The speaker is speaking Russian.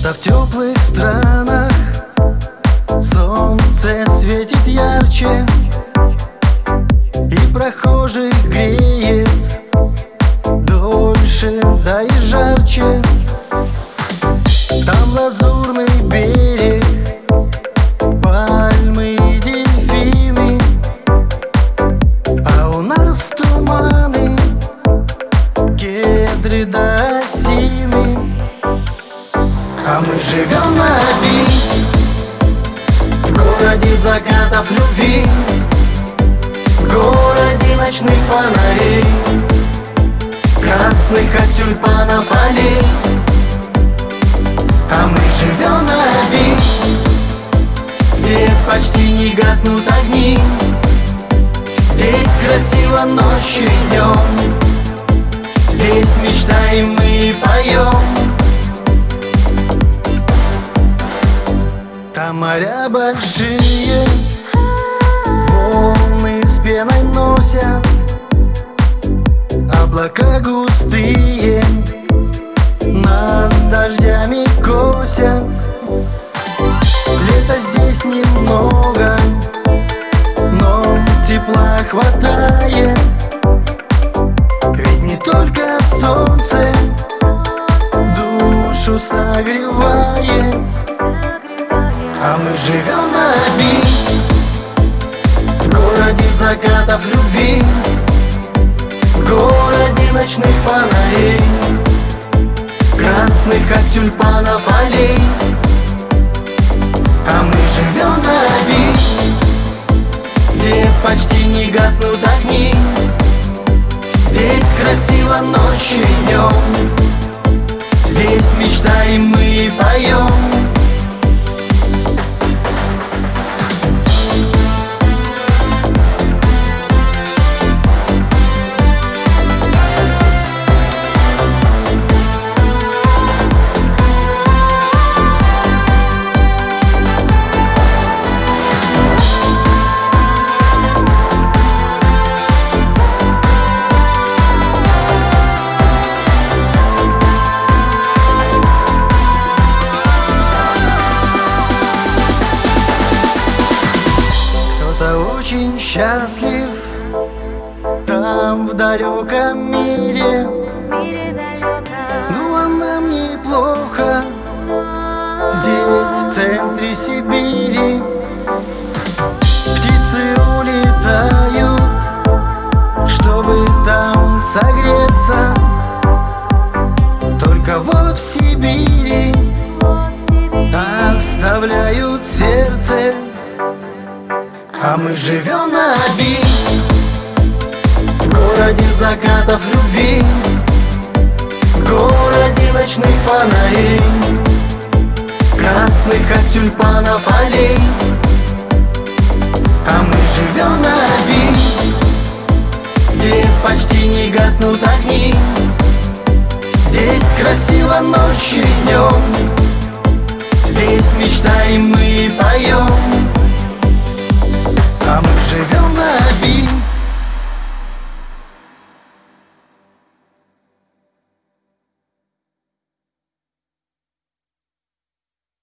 Где-то в теплых странах солнце светит ярче, и прохожих греет дольше, да и жарче. Там лазурный берег, пальмы и дельфины, а у нас туманы, кедры да осины. А мы живем на Оби, в городе закатов любви, в городе ночных фонарей, красных от тюльпанов аллей. А мы живем на Оби, где почти не гаснут огни. Здесь красиво ночью и днем, здесь мечтаем мы и поем. Там моря большие, волны с пеной носят, облака густые нас дождями косят. Лета здесь немного, но тепла хватает, ведь не только солнце душу согревает. А мы живем на Оби, в городе закатов любви, в городе ночных фонарей, красных от тюльпанов аллей. А мы живем на Оби, где почти не гаснут огни. Здесь красиво ночью и днем, здесь мечтаем мы и поем. Очень счастлив там, в далеком мире, ну а нам неплохо здесь, в центре Сибири. Птицы улетают, чтобы там согреться, только вот в Сибири оставляют сердце. А мы живем на Оби, в городе закатов любви, в городе ночных фонарей, красных от тюльпанов аллей. А мы живем на Оби, где почти не гаснут огни. Здесь красиво ночью и днем, здесь мечтаем мы и поем.